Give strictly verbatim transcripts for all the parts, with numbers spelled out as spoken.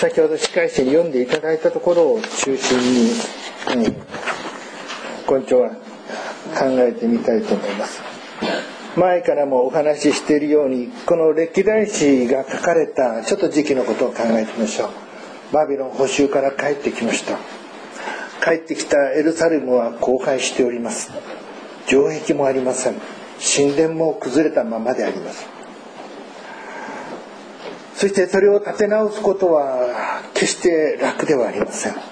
先ほど司会者に読んでいただいたところを中心に、うん、今朝は考えてみたいと思います。前からもお話ししているように、この歴代史が書かれたちょっと時期のことを考えてみましょう。バビロン捕囚から帰ってきました。帰ってきたエルサレムは荒廃しております。城壁もありません。神殿も崩れたままであります。そしてそれを立て直すことは決して楽ではありません。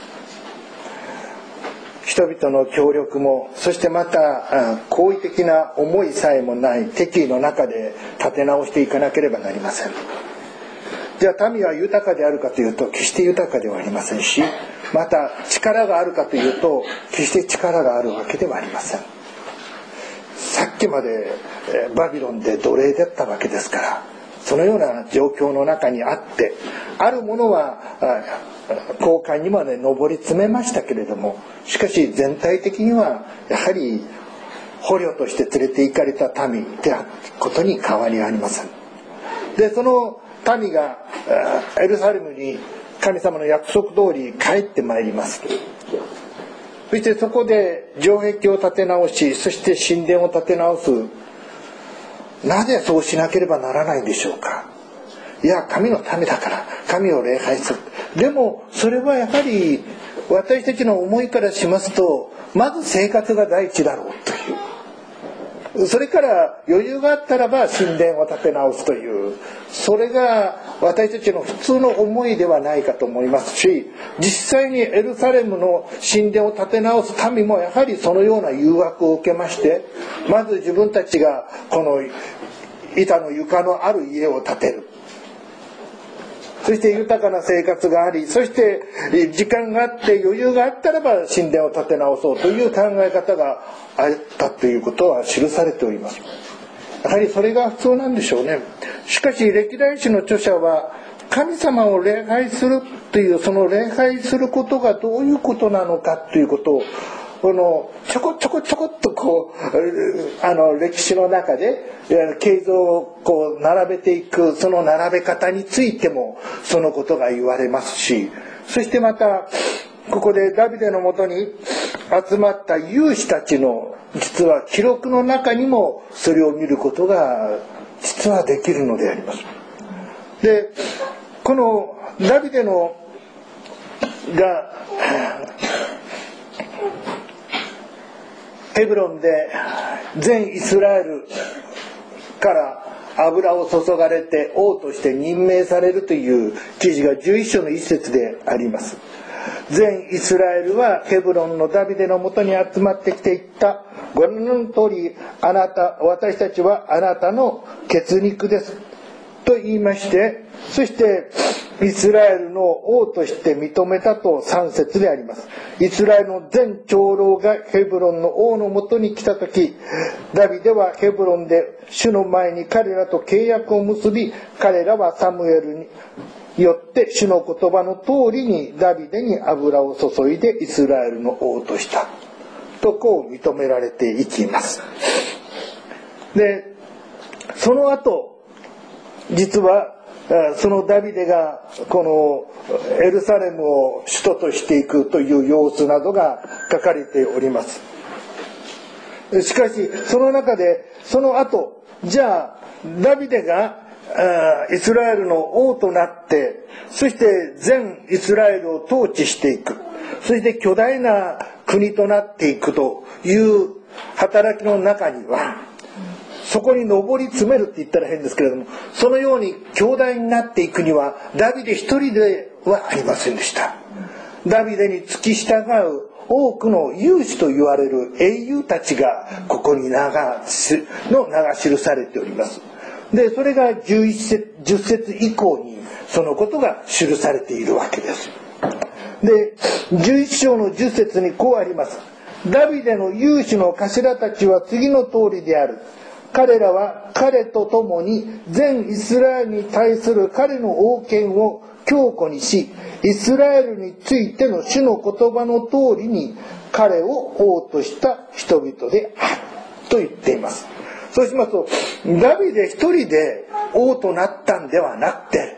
人々の協力も、そしてまた好意的な思いさえもない敵意の中で立て直していかなければなりません。じゃあ民は豊かであるかというと決して豊かではありませんし、また力があるかというと決して力があるわけではありません。さっきまでバビロンで奴隷だったわけですから、そのような状況の中にあって、あるものは高官にまで上り詰めましたけれども、しかし全体的にはやはり捕虜として連れて行かれた民であることに変わりありません。で、その民がエルサレムに神様の約束通り帰ってまいります。そしてそこで城壁を建て直し、そして神殿を建て直す。なぜそうしなければならないんでしょうか。いや、神の民だから神を礼拝する。でもそれはやはり私たちの思いからしますと、まず生活が第一だろうという、それから余裕があったらば神殿を建て直すという、それが私たちの普通の思いではないかと思いますし、実際にエルサレムの神殿を建て直す民もやはりそのような誘惑を受けまして、まず自分たちがこの板の床のある家を建てる、そして豊かな生活があり、そして時間があって余裕があったらば神殿を建て直そうという考え方があったということは記されております。やはりそれが普通なんでしょうね。しかし歴代史の著者は神様を礼拝するという、その礼拝することがどういうことなのかということを、このちょこちょこちょこっとこうあの歴史の中で経像をこう並べていく、その並べ方についてもそのことが言われますし、そしてまたここでダビデのもとに集まった勇士たちの実は記録の中にもそれを見ることが実はできるのであります。で、このダビデのがヘブロンで全イスラエルから油を注がれて王として任命されるという記事がじゅういっ章の一節であります。全イスラエルはヘブロンのダビデのもとに集まってきていった。ご覧の通り、あなた、私たちはあなたの血肉ですと言いまして、そしてイスラエルの王として認めたとさん節であります。イスラエルの全長老がヘブロンの王のもとに来たとき、ダビデはヘブロンで主の前に彼らと契約を結び、彼らはサムエルによって主の言葉の通りにダビデに油を注いでイスラエルの王としたとこう認められていきます。で、その後実はそのダビデがこのエルサレムを首都としていくという様子などが書かれております。しかしその中でその後、じゃあダビデがイスラエルの王となって、そして全イスラエルを統治していく、そして巨大な国となっていくという働きの中には、そこに上り詰めるって言ったら変ですけれども、そのように強大になっていくにはダビデ一人ではありませんでした。ダビデに付き従う多くの勇士と言われる英雄たちがここに名がの名が記されております。で、それがじゅういち節、じゅっ節以降にそのことが記されているわけです。で、じゅういち章のじゅっ節にこうあります。ダビデの勇士の頭たちは次の通りである。彼らは彼と共に全イスラエルに対する彼の王権を強固にし、イスラエルについての主の言葉の通りに彼を王とした人々であると言っています。そうしますと、ダビデ一人で王となったんではなくて、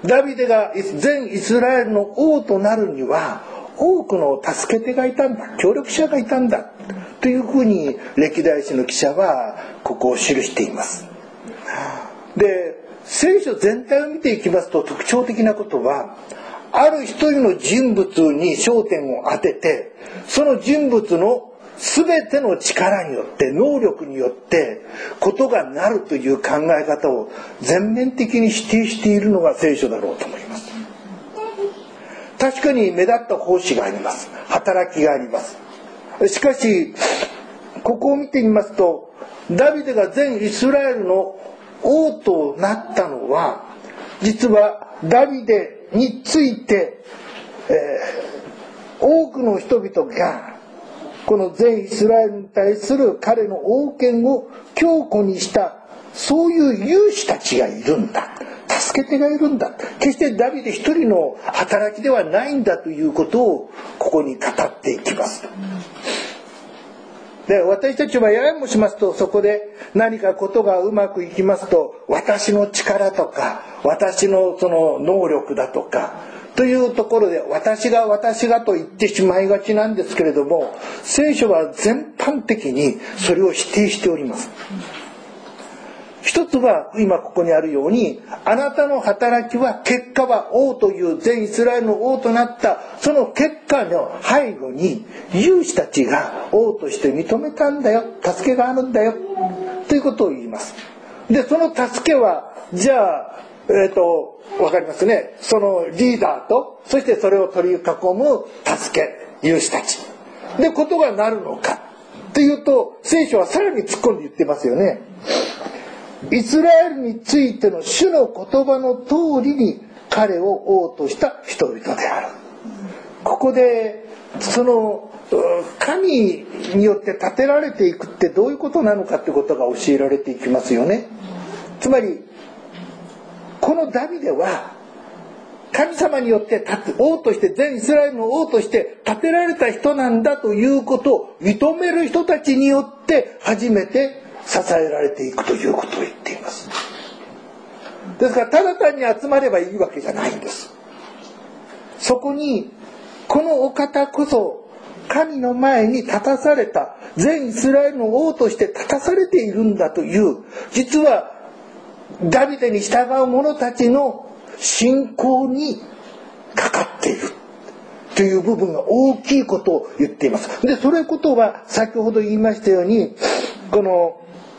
ダビデが全イスラエルの王となるには多くの助け手がいたんだ、協力者がいたんだというふうに歴代史の記者はここを記しています。で、聖書全体を見ていきますと特徴的なことは、ある一人の人物に焦点を当てて、その人物の全ての力によって能力によってことがなるという考え方を全面的に否定しているのが聖書だろうと思います。確かに目立った奉仕があります、働きがあります。しかしここを見てみますと、ダビデが全イスラエルの王となったのは、実はダビデについて、えー、多くの人々がこの全イスラエルに対する彼の王権を強固にした、そういう勇士たちがいるんだ、助け手がいるんだ、決してダビデ一人の働きではないんだということをここに語っていきます。で、私たちはややもしますと、そこで何かことがうまくいきますと、私の力とか私のその能力だとかというところで私が私がと言ってしまいがちなんですけれども、聖書は全般的にそれを否定しております。一つは今ここにあるように、あなたの働きは結果は王という全イスラエルの王となったその結果の背後に勇士たちが王として認めたんだよ、助けがあるんだよということを言います。で、その助けはじゃあえっとわかりますね、そのリーダーとそしてそれを取り囲む助け勇士たちでことがなるのかというと、聖書はさらに突っ込んで言ってますよね。イスラエルについての主の言葉の通りに彼を王とした人々である。ここでその神によって立てられていくってどういうことなのかってことが教えられていきますよね。つまりこのダビデは神様によって王として、全イスラエルの王として立てられた人なんだということを認める人たちによって初めて支えられていくということを言っています。ですからただ単に集まればいいわけじゃないんです。そこにこのお方こそ神の前に立たされた、全イスラエルの王として立たされているんだという、実はダビデに従う者たちの信仰にかかっているという部分が大きいことを言っています。で、それことは先ほど言いましたように、この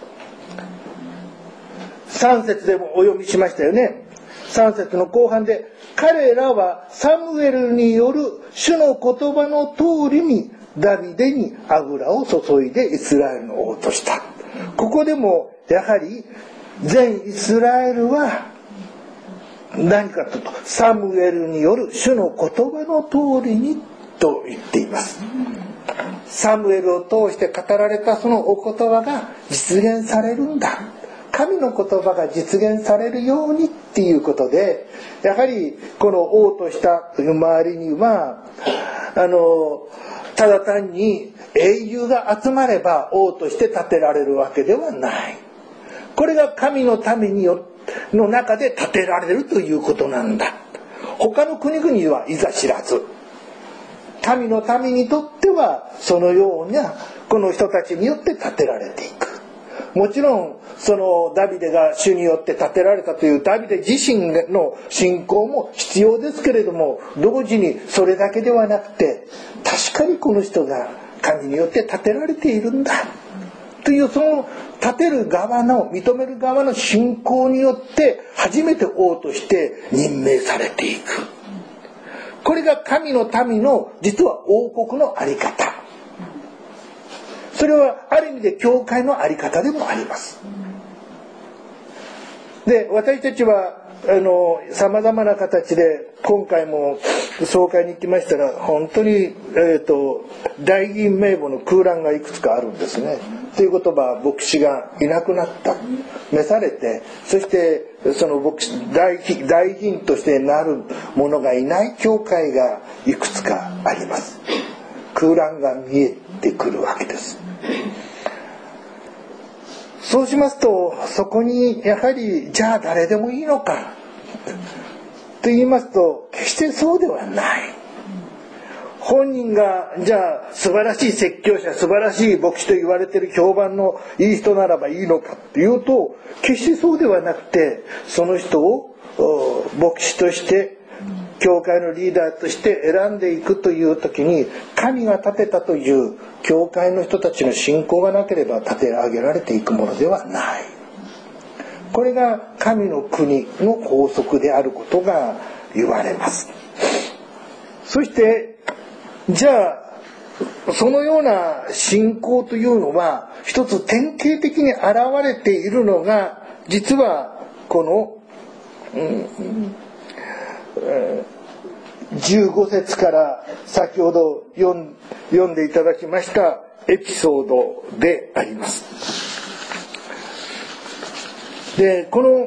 さん節でもお読みしましたよね。さん節の後半で、彼らはサムエルによる主の言葉の通りにダビデに油を注いでイスラエルの王とした。ここでもやはり全イスラエルは何かというと、サムエルによる主の言葉の通りにと言っています。サムエルを通して語られたそのお言葉が実現されるんだ、神の言葉が実現されるようにっていうことで、やはりこの王としたという周りにはあのただ単に英雄が集まれば王として立てられるわけではない。これが神の民によの中で立てられるということなんだ。他の国々はいざ知らず、神の民にとってはそのようなこの人たちによって立てられていく。もちろんそのダビデが主によって立てられたというダビデ自身の信仰も必要ですけれども、同時にそれだけではなくて、確かにこの人が神によって立てられているんだという、その立てる側の認める側の信仰によって初めて王として任命されていく。これが神の民の実は王国の在り方。それはある意味で教会の在り方でもあります。で、私たちはあの様々な形で今回も総会に行きましたら、本当に、えーと、大議員名簿の空欄がいくつかあるんですね。ということは牧師がいなくなった、召されて、そしてその牧師 大, 大議員としてなる者がいない教会がいくつかあります。空欄が見えてくるわけです。そうしますと、そこにやはりじゃあ誰でもいいのか言いますと、決してそうではない。本人がじゃあ素晴らしい説教者、素晴らしい牧師と言われている評判のいい人ならばいいのかっていうと、決してそうではなくて、その人を牧師として教会のリーダーとして選んでいくという時に、神が立てたという教会の人たちの信仰がなければ立て上げられていくものではない。これが神の国の法則であることが言われます。そしてじゃあそのような信仰というのは一つ典型的に現れているのが、実はこの、うんえー、じゅうご節から先ほど読ん、読んでいただきましたエピソードであります。で、この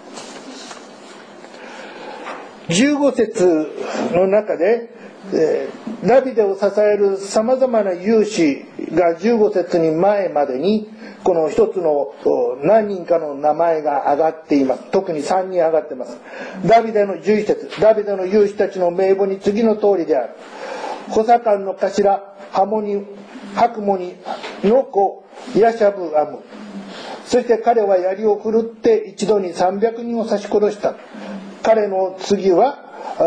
じゅうご節の中でダビデを支えるさまざまな勇士がじゅうご節に前までにこの一つの何人かの名前が挙がっています。特にさんにん挙がっています。ダビデのじゅういち節、ダビデの勇士たちの名簿に次の通りである。補佐官の頭ハモニハクモニの子ヤシャブアム、そして彼は槍を振るって一度にさんびゃくにんを刺し殺した。彼の次は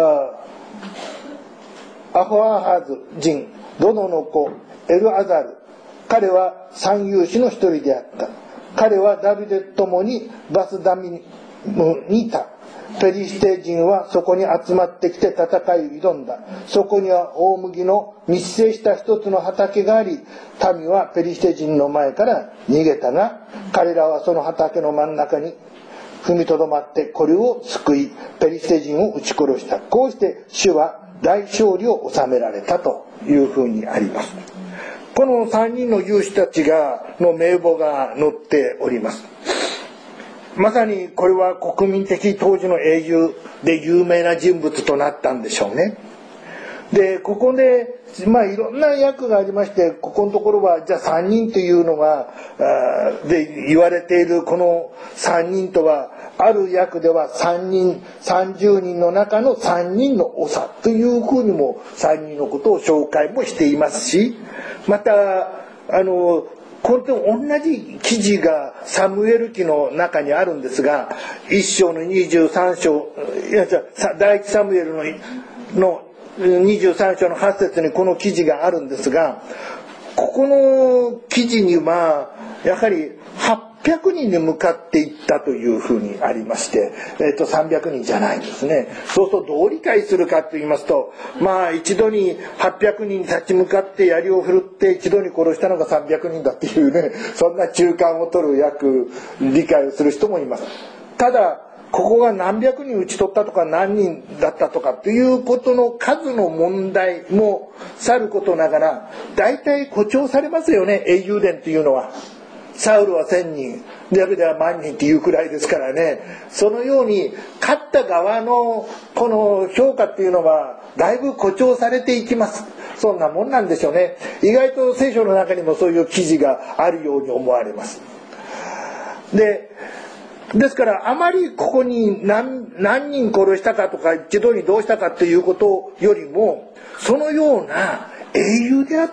アホアハズ人ドノの子エルアザル、彼は三勇士の一人であった。彼はダビデと共にバスダミムにいた。ペリシテ人はそこに集まってきて戦いを挑んだ。そこには大麦の密生した一つの畑があり、民はペリシテ人の前から逃げたが、彼らはその畑の真ん中に踏みとどまってこれを救い、ペリシテ人を撃ち殺した。こうして主は大勝利を収められたというふうにあります。このさんにんの勇士たちがの名簿が載っております。まさにこれは国民的当時の英雄で有名な人物となったんでしょうね。でここでまあいろんな役がありまして、ここのところはじゃあさんにんというのがで言われているこのさんにんとは、ある役ではさんにんさんじゅうにんの中のさんにんの長というふうにもさんにんのことを紹介もしていますし、またあのこれと同じ記事がサムエル記の中にあるんですが、いっ章のにじゅうさん章、いや第一サムエルののにじゅうさん章のはち節にこの記事があるんですが、ここの記事にはやはりはっぴゃくにんに向かっていったというふうにありまして、えー、とさんびゃくにんじゃないんですね。そうするとどう理解するかと言いますと、まあ一度にはっぴゃくにんに立ち向かって槍を振るって一度に殺したのがさんびゃくにんだっていうね、そんな中間を取る役理解をする人もいます。ただここが何百人討ち取ったとか何人だったとかということの数の問題もさることながら、大体誇張されますよね、英雄伝というのは。サウルは千人、ダビデは万人っていうくらいですからね。そのように勝った側のこの評価っていうのはだいぶ誇張されていきます。そんなもんなんでしょうね。意外と聖書の中にもそういう記事があるように思われます。でですからあまりここに 何, 何人殺したかとか一度にどうしたかということよりも、そのような英雄であった、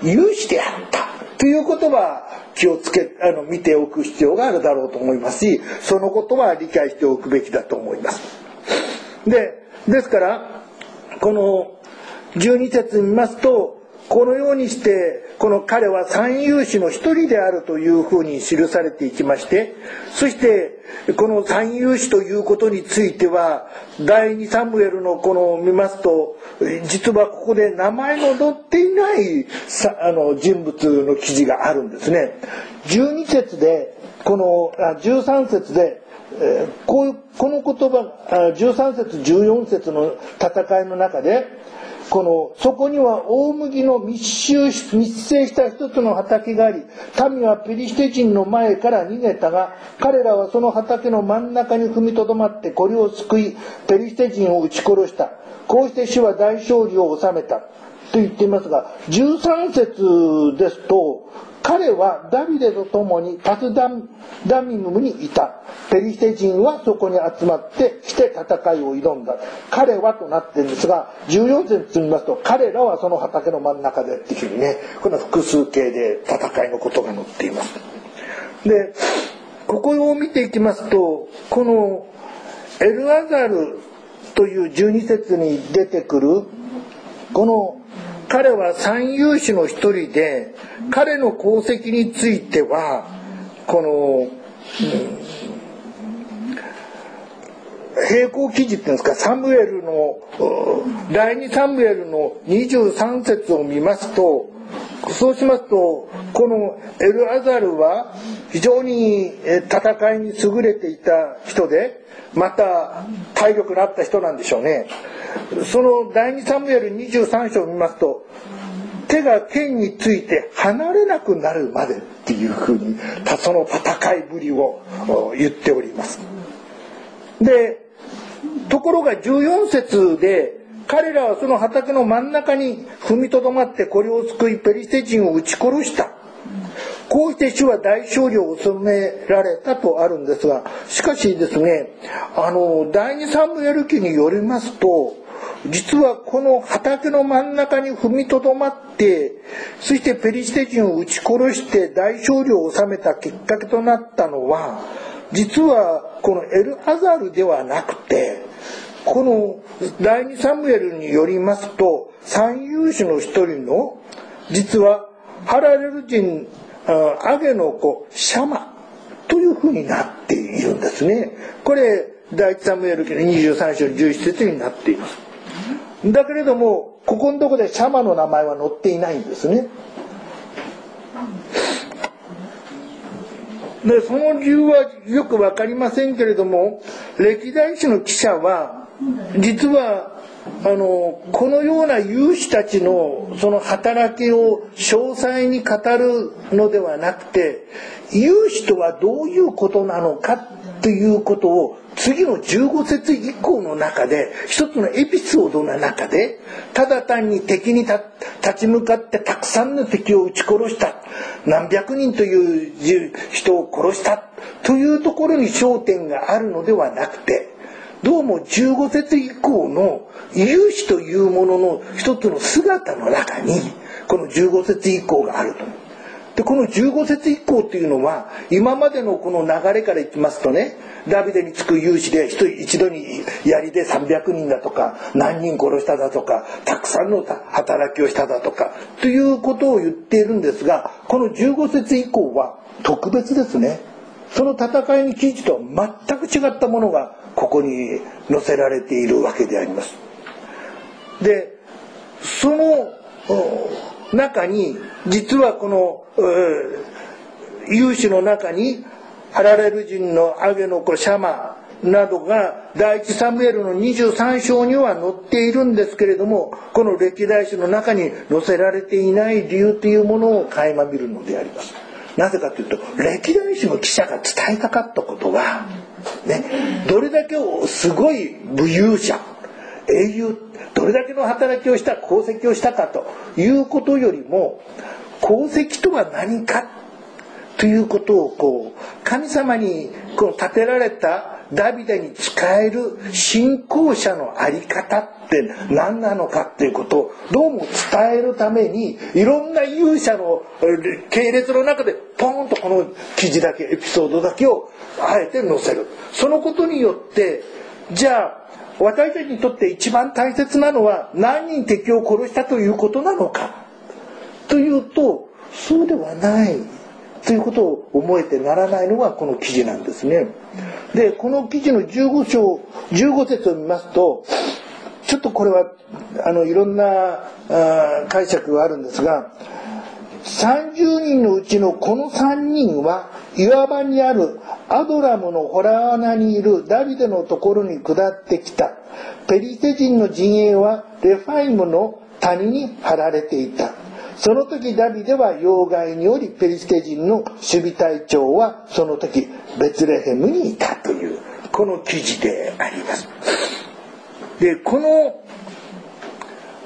勇士であったということは気をつけあの見ておく必要があるだろうと思いますし、そのことは理解しておくべきだと思います。でですからこのじゅうに節見ますと、このようにしてこの彼は三勇士の一人であるというふうに記されていきまして、そしてこの三勇士ということについては第二サムエルのこの見ますと、実はここで名前の載っていないあの人物の記事があるんですね。じゅうに節でこのあじゅうさん節でえー、こ, うこの言葉じゅうさん節じゅうよん節の戦いの中で、このそこには大麦の密集密生した一つの畑があり、民はペリシテ人の前から逃げたが、彼らはその畑の真ん中に踏みとどまってこれを救い、ペリシテ人を撃ち殺した。こうして主は大勝利を収めたと言っていますが、じゅうさん節ですと彼はダビデと共にパスダミムにいた。ペリシテ人はそこに集まってきて戦いを挑んだ。彼はとなっているんですが、じゅうよん節見ますと、彼らはその畑の真ん中でっていうふうにね、この複数形で戦いのことが載っています。で、ここを見ていきますと、このエルアザルというじゅうに節に出てくるこの彼は三勇士の一人で、彼の功績についてはこの、うん、並行記事っていうんですか、サムエルの第二サムエルのにじゅうさん節を見ますと、そうしますとこのエルアザルは非常に戦いに優れていた人で、また体力のあった人なんでしょうね。その第二サムエルにじゅうさん章を見ますと、手が剣について離れなくなるまでっていうふうにその戦いぶりを言っております。で、ところがじゅうよん節で、彼らはその畑の真ん中に踏みとどまってこれを救いペリシテ人を撃ち殺した。こうして主は大勝利を収められたとあるんですが、しかしですね、あの第二サムエル記によりますと、実はこの畑の真ん中に踏みとどまって、そしてペリシテ人を撃ち殺して大勝利を収めたきっかけとなったのは、実はこのエルアザルではなくて、この第二サムエルによりますと、三勇士の一人の実はハラレル人アゲの子シャマというふうになっているんですね。これ第一サムエル記のにじゅうさん章じゅういち節になっています。だけれどもここのところでシャマの名前は載っていないんですね。でその理由はよく分かりませんけれども、歴代史の記者は実はあのこのような勇士たちのその働きを詳細に語るのではなくて、勇士とはどういうことなのかということを次のじゅうご節以降の中で一つのエピソードの中で、ただ単に敵に立ち向かってたくさんの敵を撃ち殺した、何百人という人を殺したというところに焦点があるのではなくて、どうもじゅうご節以降の勇士というものの一つの姿の中にこのじゅうご節以降があると。でこのじゅうご節以降というのは今までのこの流れからいきますとね、ダビデにつく勇士で一度に槍でさんびゃくにんだとか、何人殺しただとか、たくさんの働きをしただとかということを言っているんですが、このじゅうご節以降は特別ですね。その戦いの記事とは全く違ったものがここに載せられているわけであります。でその中に実はこの勇士の中にハラレル人のアゲの子シャマなどが第一サムエルのにじゅうさん章には載っているんですけれども、この歴代史の中に載せられていない理由というものを垣間見るのであります。なぜかというと、歴代史の記者が伝えたかったことは、ね、どれだけすごい武勇者、英雄、どれだけの働きをした、功績をしたかということよりも、功績とは何かということをこう神様にこう立てられたダビデに仕える信仰者のあり方って何なのかっていうことをどうも伝えるために、いろんな勇者の系列の中でポンとこの記事だけ、エピソードだけをあえて載せる。そのことによって、じゃあ私たちにとって一番大切なのは何人敵を殺したということなのかというと、そうではないということを思えてならないのがこの記事なんですね。でこの記事のじゅうご章じゅうご節を見ますと、ちょっとこれはあのいろんなあ解釈があるんですが、さんじゅうにんのうちのこのさんにんは岩場にあるアドラムの洞穴にいるダビデのところに下ってきた。ペリシテ人の陣営はレファイムの谷に張られていた。その時ダビデは要害により、ペリシテ人の守備隊長はその時ベツレヘムにいたというこの記事であります。でこの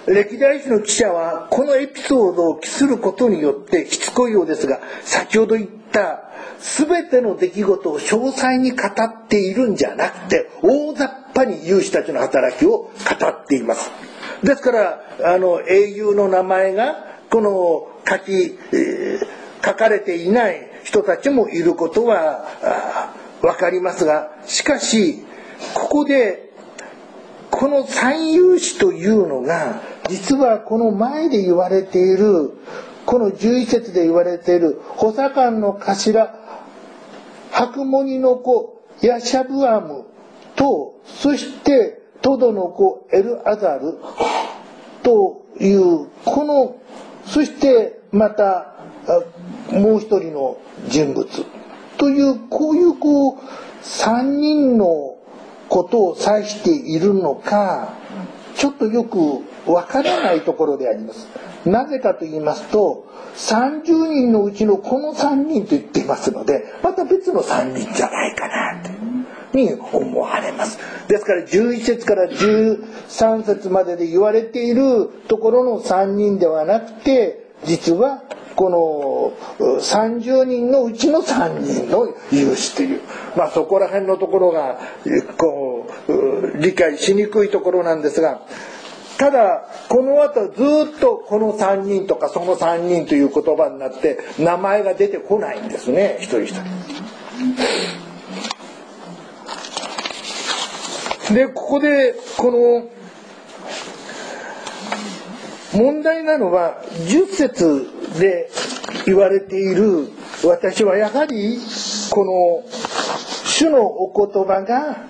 歴代史の記者はこのエピソードを記することによってしつこいようですが、先ほど言った全ての出来事を詳細に語っているんじゃなくて、大雑把に勇士たちの働きを語っています。ですからあの英雄の名前がこの書き、えー、書かれていない人たちもいることは分かりますが、しかしここでこの三勇士というのが、実はこの前で言われている、このじゅういち節で言われている補佐官の頭ハクモニの子ヤシャブアムと、そしてトドの子エルアザルという、このそしてまたもう一人の人物という、こういうこう三人のことを指しているのか、ちょっとよくわからないところであります。なぜかと言いますと、さんじゅうにんのうちのこのさんにんと言っていますので、また別のさんにんじゃないかなとに思われます。ですからじゅういち節からじゅうさん節までで言われているところのさんにんではなくて、実はこのさんじゅうにんのうちのさんにんの勇士という、まあそこら辺のところがこう理解しにくいところなんですが、ただこの後ずっとこのさんにんとかそのさんにんという言葉になって名前が出てこないんですね、一人一人で。ここでこの問題なのはじゅっ節で言われている、私はやはりこの主のお言葉が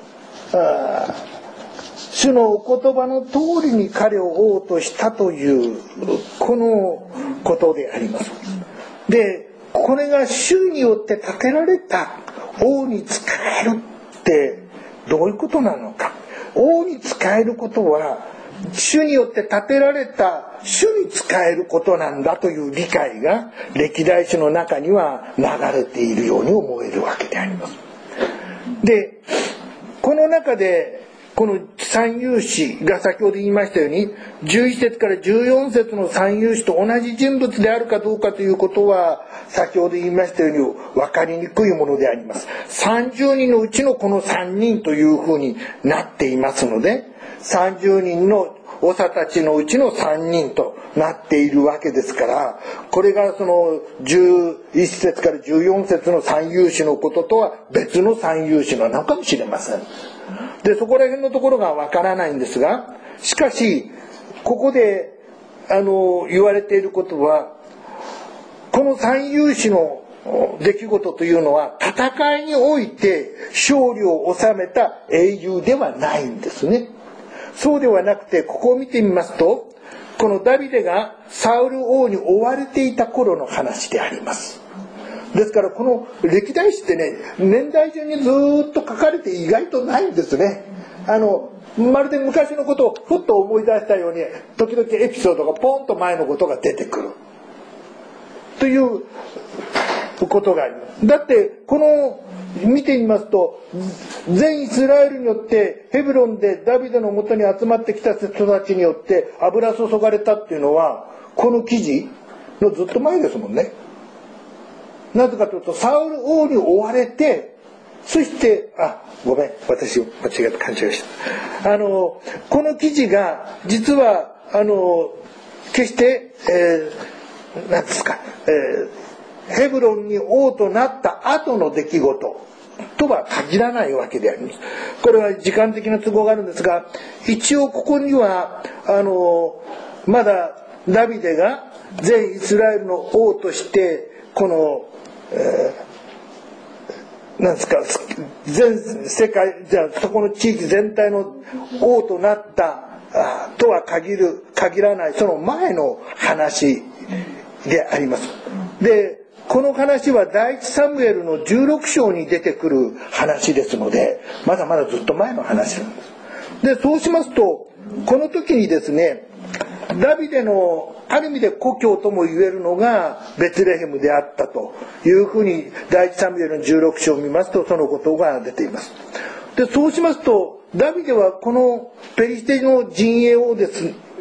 主のお言葉の通りに彼を王としたというこのことであります。で、これが主によって建てられた王に仕えるってどういうことなのか。王に仕えることは主によって建てられた主に仕えることなんだという理解が歴代史の中には流れているように思えるわけであります。で、この中でこの三勇士が先ほど言いましたように、じゅういち節からじゅうよん節の三勇士と同じ人物であるかどうかということは先ほど言いましたように分かりにくいものであります。さんじゅうにんのうちのこのさんにんというふうになっていますので、さんじゅうにんの長たちのうちのさんにんとなっているわけですから、これがそのじゅういち節からじゅうよん節の三勇士のこととは別の三勇士なのかもしれません。で、そこら辺のところがわからないんですが、しかしここであの言われていることは、この三勇士の出来事というのは戦いにおいて勝利を収めた英雄ではないんですね。そうではなくて、ここを見てみますと、このダビデがサウル王に追われていた頃の話であります。ですからこの歴代史ってね、年代順にずっと書かれて意外とないんですね。あのまるで昔のことをふっと思い出したように、時々エピソードがポンと前のことが出てくるということがあります。だってこの見てみますと、全イスラエルによってヘブロンでダビデのもとに集まってきた人たちによって油注がれたっていうのは、この記事のずっと前ですもんね。なぜかというと、サウル王に追われて、そしてあごめん私間違って勘違いした。あのこの記事が実はあの決して、えー、なんですか、えー、ヘブロンに王となった後の出来事とは限らないわけであります。これは時間的な都合があるんですが、一応ここにはあのまだダビデが全イスラエルの王としてこの、えー、なんですか、全世界じゃあそこの地域全体の王となったとは限る限らない、その前の話であります。で、この話は第一サムエルのじゅうろく章に出てくる話ですので、まだまだずっと前の話なんです。で、そうしますと、この時にですね、ダビデのある意味で故郷とも言えるのがベツレヘムであったというふうに第一サムエルのじゅうろく章を見ますとそのことが出ています。で、そうしますとダビデはこのペリシテの陣営をです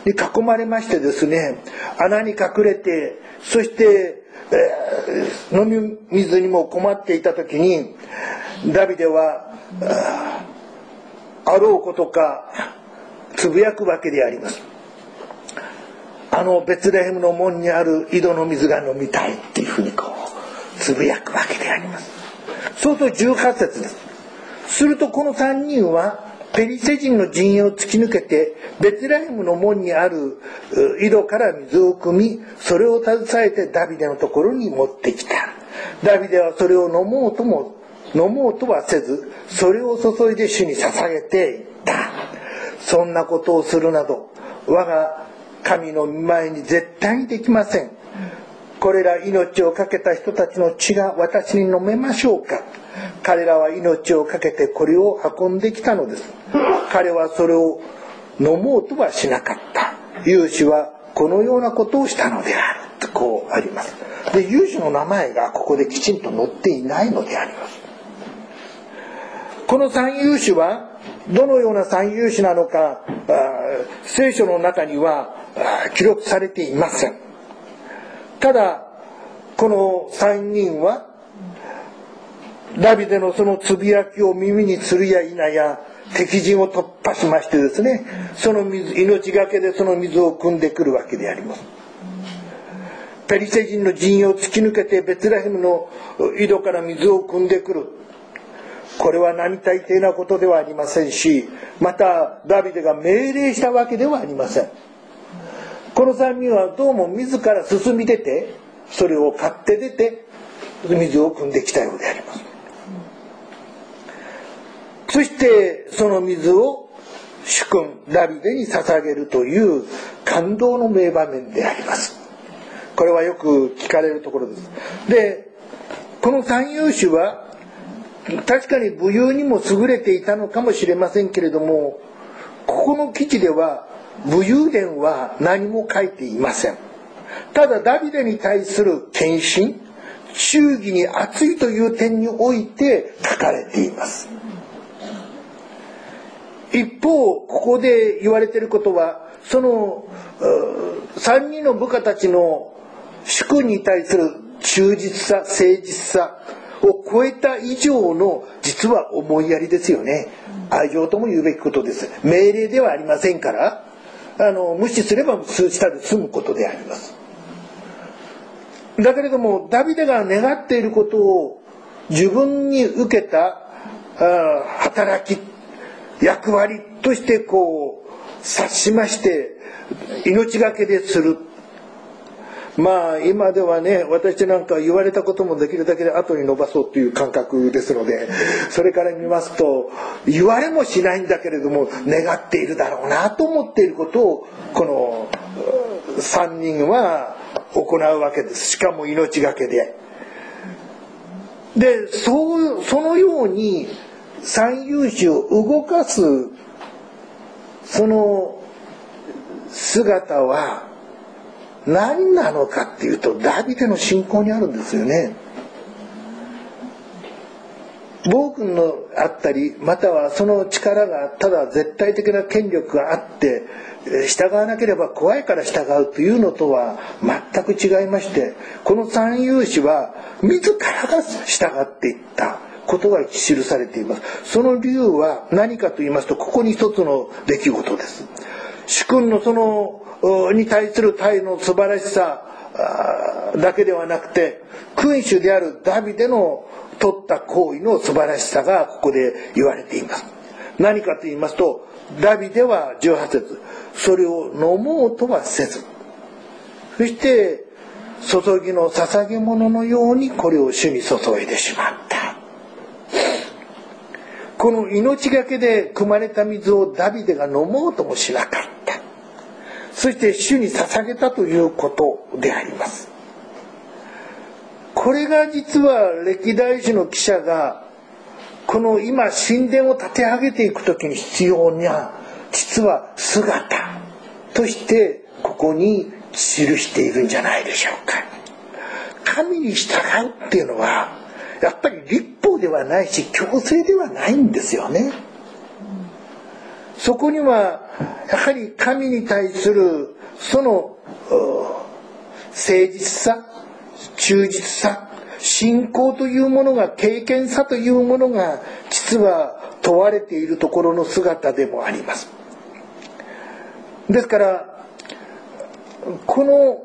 に囲まれましてですね、穴に隠れて、そして、えー、飲み水にも困っていた時に、ダビデはあろうことかつぶやくわけであります。あのベツレヘムの門にある井戸の水が飲みたいっていうふうにこうつぶやくわけであります。そうするとじゅうはち節です。するとこのさんにんはペリシテ人の陣営を突き抜けてベツレヘムの門にある井戸から水を汲み、それを携えてダビデのところに持ってきた。ダビデはそれを飲もうとも飲もうとはせず、それを注いで主に捧げていった。そんなことをするなど我が神の御前に絶対にできません。これら命を懸けた人たちの血が私に飲めましょうか。彼らは命を懸けてこれを運んできたのです。彼はそれを飲もうとはしなかった。勇士はこのようなことをしたのであるとこうあります。で、勇士の名前がここできちんと載っていないのであります。この三勇士はどのような三勇士なのか、聖書の中には記録されていません。ただこの三人はダビデのそのつぶやきを耳にするや否や敵陣を突破しましてですね、その水、命がけでその水を汲んでくるわけであります。ペリシテ人の陣営を突き抜けてベツレヘムの井戸から水を汲んでくる。これは並大抵なことではありませんし、またダビデが命令したわけではありません。この三人はどうも自ら進み出て、それを買って出て水を汲んできたようであります。そしてその水を主君ダビデに捧げるという感動の名場面であります。これはよく聞かれるところです。で、この三勇士は確かに武勇にも優れていたのかもしれませんけれども、ここの記事では武勇伝は何も書いていません。ただダビデに対する献身、忠義に熱いという点において書かれています。一方ここで言われていることは、その三人の部下たちの主君に対する忠実さ、誠実さを超えた以上の実は思いやりですよね。愛情とも言うべきことです。命令ではありませんから、あの無視すれば数したで済むことであります。だけれどもダビデが願っていることを自分に受けたあ働き、役割としてこう察しまして命がけでする。まあ今ではね、私なんか言われたこともできるだけで後に伸ばそうという感覚ですので、それから見ますと言われもしないんだけれども願っているだろうなと思っていることをこのさんにんは行うわけです。しかも命がけで。で、そうそのように三勇士を動かすその姿は何なのかっていうと、ダビデの信仰にあるんですよね。暴君のあったり、またはその力がただ絶対的な権力があって従わなければ怖いから従うというのとは全く違いまして、この三勇士は自らが従っていったことが記されています。その理由は何かと言いますと、ここに一つの出来事です。主君のそのに対する態度の素晴らしさだけではなくて、君主であるダビデの取った行為の素晴らしさがここで言われています。何かと言いますと、ダビデはじゅうはち節、それを飲もうとはせず、そして注ぎの捧げ物のようにこれを主に注いでしまった。この命がけで汲まれた水をダビデが飲もうともしなかった。そして主に捧げたということであります。これが実は歴代史の記者がこの今神殿を立て上げていくときに必要な実は姿としてここに記しているんじゃないでしょうか。神に従うっていうのはやっぱり律法ではないし強制ではないんですよね。 そこにはやはり神に対するその誠実さ、忠実さ、信仰というものが、敬虔さというものが実は問われているところの姿でもあります。ですからこの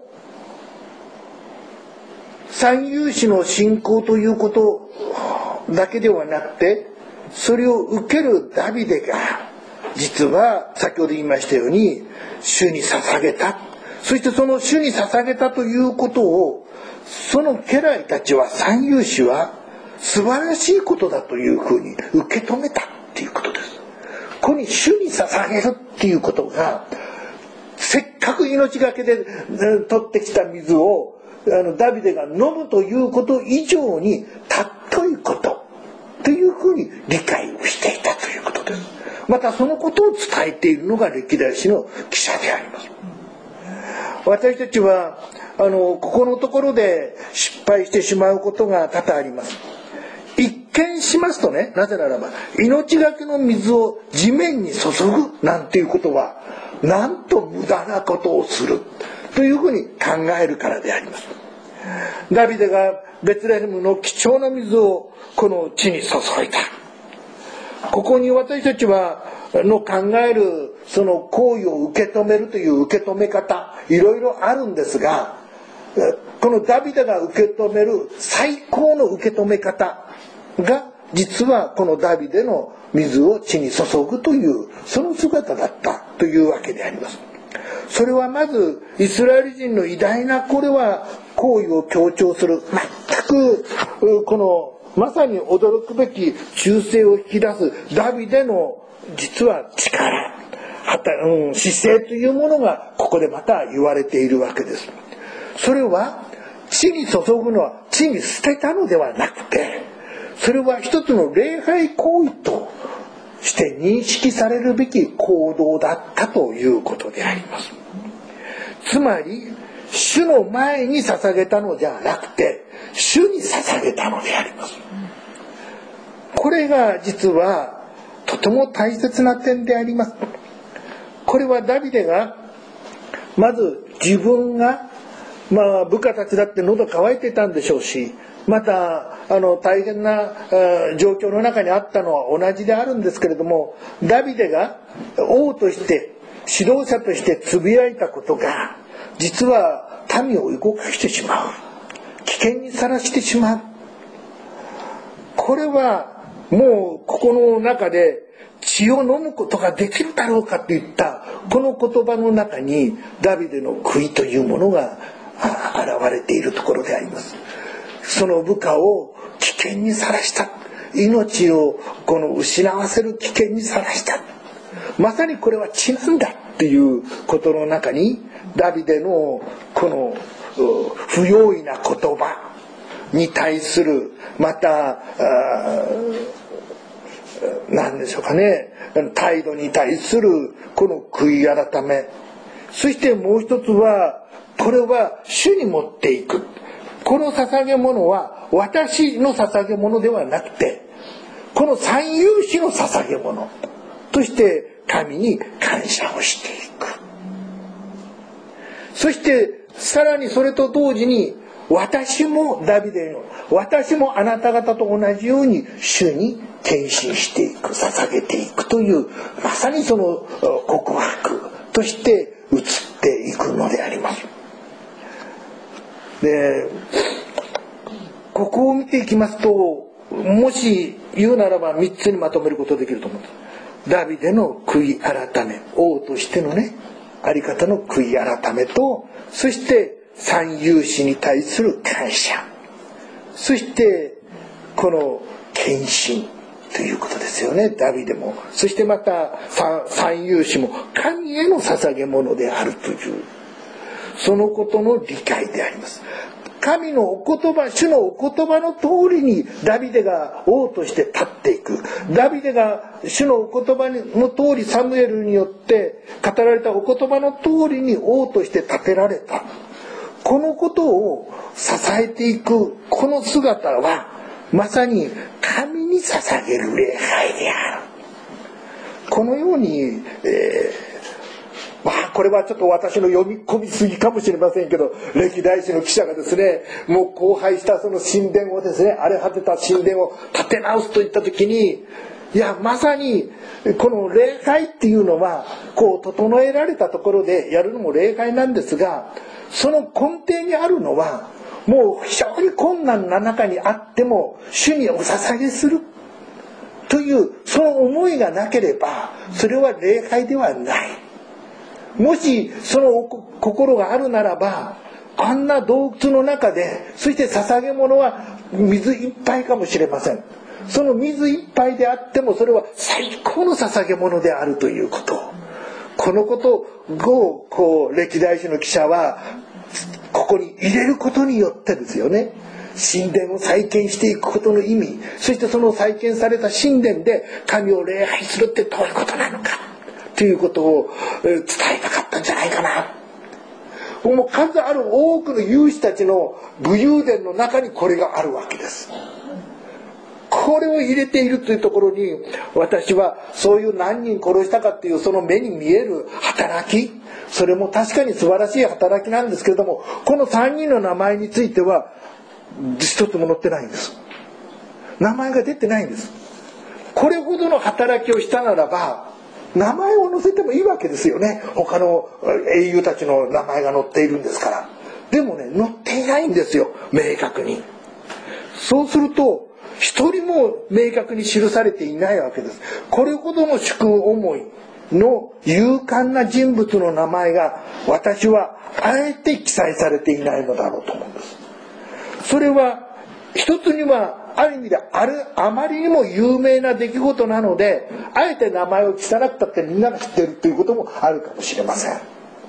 三有子の信仰ということだけではなくて、それを受けるダビデが実は先ほど言いましたように主に捧げた、そしてその主に捧げたということをその家来たちは、三有子は素晴らしいことだというふうに受け止めたっていうことです。ここに主に捧げるっていうことが、せっかく命がけで取ってきた水をあのダビデが飲むということ以上に尊いことというふうに理解をしていたということです。またそのことを伝えているのが歴代史の記者であります。私たちはあのここのところで失敗してしまうことが多々あります。一見しますとね、なぜならば命がけの水を地面に注ぐなんていうことはなんと無駄なことをするというふうに考えるからであります。ダビデがベツレヘムの貴重な水をこの地に注いだ。ここに私たちはの考えるその行為を受け止めるという受け止め方、いろいろあるんですが、このダビデが受け止める最高の受け止め方が実はこのダビデの水を地に注ぐというその姿だったというわけであります。それはまずイスラエル人の偉大なこれは行為を強調する、全くこのまさに驚くべき忠誠を引き出すダビデの実は力、うん、姿勢というものがここでまた言われているわけです。それは地に注ぐのは地に捨てたのではなくて、それは一つの礼拝行為として認識されるべき行動だったということであります。つまり主の前に捧げたのではなくて主に捧げたのであります。これが実はとても大切な点であります。これはダビデがまず自分がまあ部下たちだって喉乾いてたんでしょうし、またあの大変な状況の中にあったのは同じであるんですけれども、ダビデが王として指導者としてつぶやいたことが実は民を動かしてしまう、危険にさらしてしまう。これはもうここの中で血を飲むことができるだろうかといったこの言葉の中にダビデの悔いというものが現れているところであります。その部下を危険にさらした、命をこの失わせる危険にさらした、まさにこれは血なんだっていうことの中にダビデのこの不用意な言葉に対する、また何でしょうかね、態度に対するこの悔い改め、そしてもう一つはこれは主に持っていく、この捧げ物は私の捧げ物ではなくてこの三有子の捧げ物として神に感謝をしていく。そしてさらにそれと同時に私もダビデの私もあなた方と同じように主に献身していく、捧げていくというまさにその告白として移っていくのであります。でここを見ていきますと、もし言うならばみっつにまとめることができると思うんです。ダビデの悔い改め、王としてのねあり方の悔い改めと、そして三有子に対する感謝、そしてこの献身ということですよね。ダビデもそしてまた三有子も神への捧げ物であるというそのことの理解であります。神のお言葉、主のお言葉の通りにダビデが王として立っていく。ダビデが主のお言葉の通り、サムエルによって語られたお言葉の通りに王として立てられた。このことを支えていくこの姿はまさに神に捧げる礼拝である。 このように、えーまあこれはちょっと私の読み込みすぎかもしれませんけど、歴代史の記者がですね、もう荒廃したその神殿をですね、荒れ果てた神殿を建て直すといった時に、いやまさにこの礼拝っていうのはこう整えられたところでやるのも礼拝なんですが、その根底にあるのはもう非常に困難な中にあっても主にお捧げするというその思いがなければ、それは礼拝ではない。もしその心があるならば、あんな洞窟の中で、そして捧げ物は水いっぱいかもしれません。その水いっぱいであってもそれは最高の捧げ物であるということ、このことをこう歴代史の記者はここに入れることによってですよね、神殿を再建していくことの意味、そしてその再建された神殿で神を礼拝するってどういうことなのかということを伝えたかったんじゃないかな。もう数ある多くの勇士たちの武勇伝の中にこれがあるわけです。これを入れているというところに、私はそういう何人殺したかっていうその目に見える働き、それも確かに素晴らしい働きなんですけれども、このさんにんの名前については一つも載ってないんです。名前が出てないんです。これほどの働きをしたならば名前を載せてもいいわけですよね。他の英雄たちの名前が載っているんですから。でもね、載っていないんですよ、明確に。そうすると一人も明確に記されていないわけです。これほどの主君思いの勇敢な人物の名前が、私はあえて記載されていないのだろうと思うんです。それは一つにはある意味であるあまりにも有名な出来事なので、あえて名前を記さなくたってみんなが知っているということもあるかもしれません。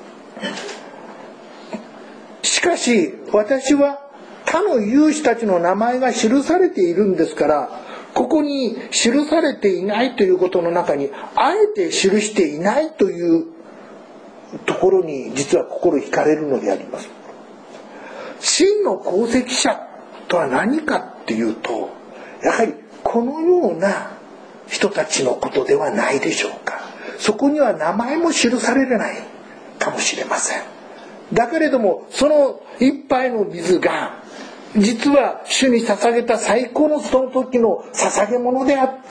しかし私は他の勇士たちの名前が記されているんですから、ここに記されていないということの中にあえて記していないというところに実は心惹かれるのであります。真の功績者とは何かっていうと、やはりこのような人たちのことではないでしょうか。そこには名前も記されないかもしれません。だけれどもその一杯の水が実は主に捧げた最高のその時の捧げ物であった、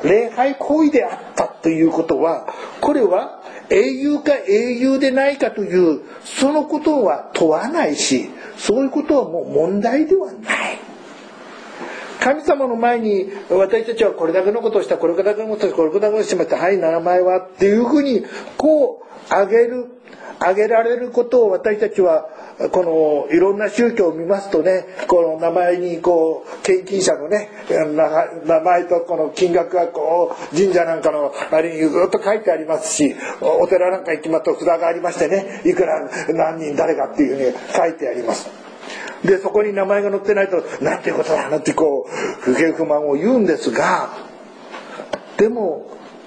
礼拝行為であったということは、これは英雄か英雄でないかというそのことは問わないし、そういうことはもう問題ではない。神様の前に私たちはこれだけのことをした、これだけのことをした、これだけのことをしました、はい名前はっていうふうにこう挙げる挙げられることを、私たちはこのいろんな宗教を見ますとね、この名前にこう献金者のね名前とこの金額がこう神社なんかのあれにずっと書いてありますし、お寺なんか行きますと札がありましてね、いくら何人誰がっていうふうに書いてあります。でそこに名前が載ってないとなんていうことだなんてこう不平不満を言うんですが、でも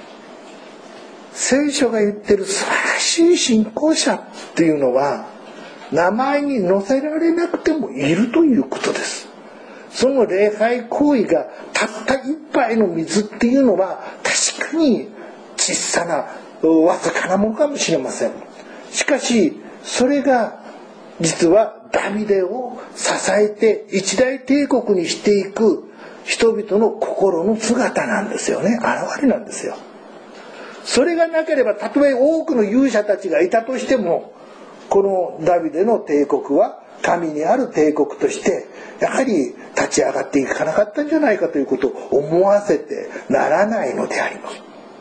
聖書が言ってる素晴らしい信仰者っていうのは名前に載せられなくてもいるということです。その礼拝行為がたった一杯の水っていうのは確かに小さなわずかなものかもしれません。しかしそれが実はダビデを支えて一大帝国にしていく人々の心の姿なんですよね。現れなんですよ。それがなければたとえ多くの勇者たちがいたとしても、このダビデの帝国は神にある帝国としてやはり立ち上がっていかなかったんじゃないかということを思わせてならないのであります。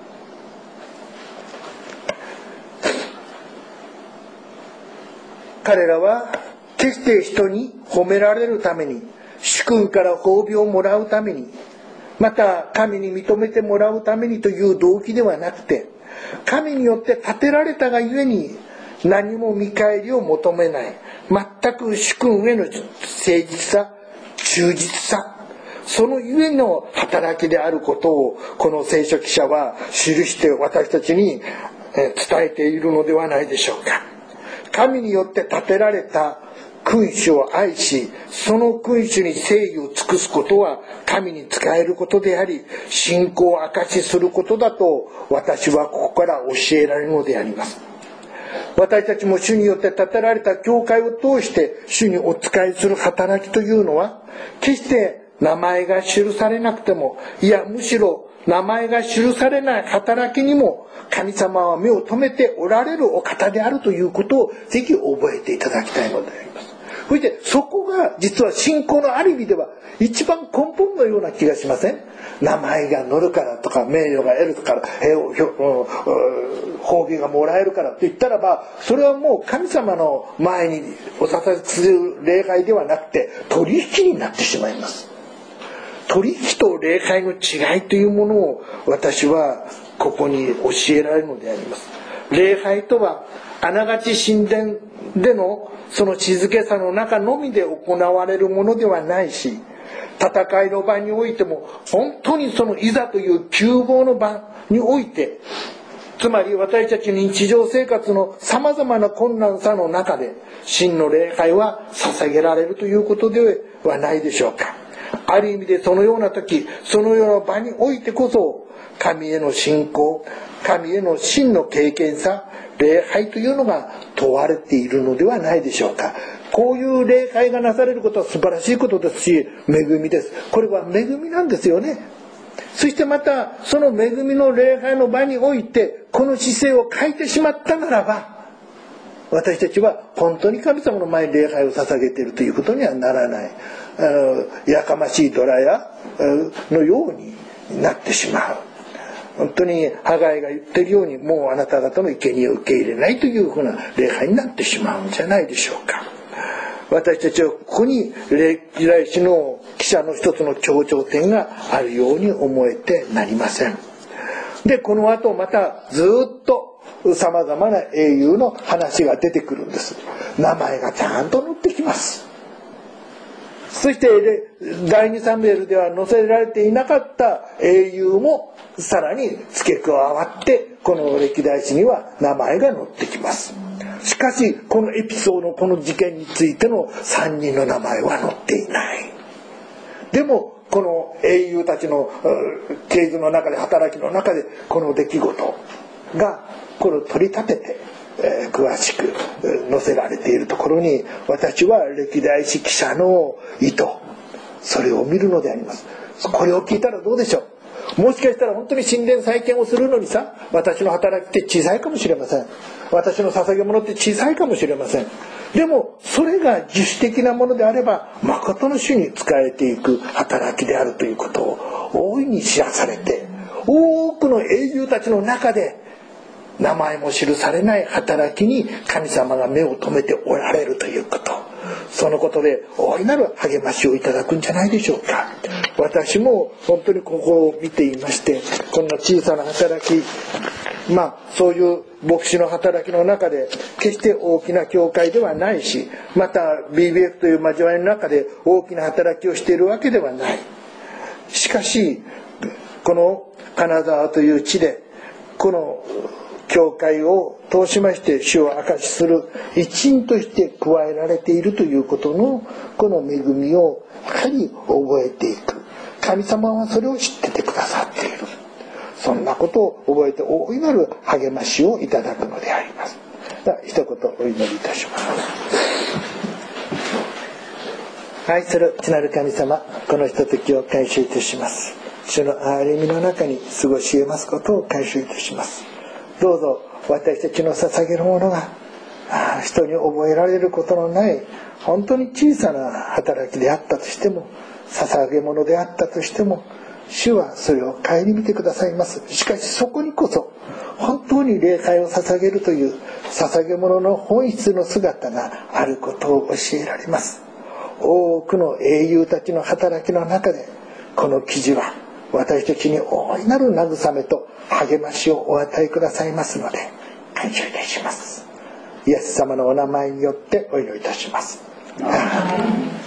彼らは決して人に褒められるために、主君から褒美をもらうために、また神に認めてもらうためにという動機ではなくて、神によって建てられたがゆえに何も見返りを求めない、全く主君への誠実さ、忠実さ、そのゆえの働きであることをこの聖書記者は記して私たちに伝えているのではないでしょうか。神によって建てられた国君主を愛し、その君主に誠意を尽くすことは神に仕えることであり、信仰を証しすることだと私はここから教えられるのであります。私たちも主によって建てられた教会を通して主にお仕えする働きというのは、決して名前が記されなくても、いやむしろ名前が記されない働きにも神様は目を留めておられるお方であるということをぜひ覚えていただきたいのであります。そしてそこが実は信仰のある意味では一番根本のような気がしません？名前が乗るからとか名誉が得るから褒美がもらえるからと言ったらば、それはもう神様の前にお捧げする礼拝ではなくて取引になってしまいます。取引と礼拝の違いというものを私はここに教えられるのであります。礼拝とはあながち神殿でのその静けさの中のみで行われるものではないし、戦いの場においても本当にそのいざという急防の場において、つまり私たちの日常生活のさまざまな困難さの中で真の礼拝は捧げられるということではないでしょうか。ある意味でそのような時、そのような場においてこそ神への信仰、神への真の経験さ、礼拝というのが問われているのではないでしょうか。こういう礼拝がなされることは素晴らしいことですし、恵みです。これは恵みなんですよね。そしてまたその恵みの礼拝の場においてこの姿勢を変えてしまったならば、私たちは本当に神様の前に礼拝を捧げているということにはならない、あのやかましいドラヤのようになってしまう。本当にハガイが言ってるように、もうあなた方の生贄を受け入れないというふうな礼拝になってしまうんじゃないでしょうか。私たちはここに歴代史の記者の一つの強調点があるように思えてなりません。でこの後またずっとさまざまな英雄の話が出てくるんです。名前がちゃんと載ってきます。そして第二サムエルでは載せられていなかった英雄もさらに付け加わってこの歴代史には名前が載ってきます。しかしこのエピソード、この事件についてのさんにんの名前は載っていない。でもこの英雄たちの系図の中で、働きの中でこの出来事がこれを取り立てて、えー、詳しく載せられているところに、私は歴代史記者の意図、それを見るのであります。これを聞いたらどうでしょう。もしかしたら本当に神殿再建をするのにさ、私の働きって小さいかもしれません。私の捧げ物って小さいかもしれません。でもそれが自主的なものであれば、誠の主に仕えていく働きであるということを大いに知らされて、多くの英雄たちの中で名前も記されない働きに神様が目を留めておられるということ、そのことで大いなる励ましをいただくんじゃないでしょうか。私も本当にここを見ていまして、こんな小さな働き、まあそういう牧師の働きの中で決して大きな教会ではないし、また ビービーエフ という交わりの中で大きな働きをしているわけではない。しかしこの金沢という地でこの教会を通しまして主を証しする一員として加えられているということのこの恵みをやはり覚えていく。神様はそれを知っててくださっている。そんなことを覚えて大いなる励ましをいただくのであります。では一言お祈りいたします。愛する父なる神様、このひとときを感謝いたします。主の憐れみの中に過ごし得ますことを感謝いたします。どうぞ私たちの捧げるものが人に覚えられることのない本当に小さな働きであったとしても、捧げ物であったとしても、主はそれを顧みてくださいます。しかしそこにこそ本当に礼拝を捧げるという捧げ物の本質の姿があることを教えられます。多くの英雄たちの働きの中でこの記事は私たちに大いなる慰めと励ましをお与えくださいますので感謝いたします。イエス様のお名前によってお祈りいたします。アーメン。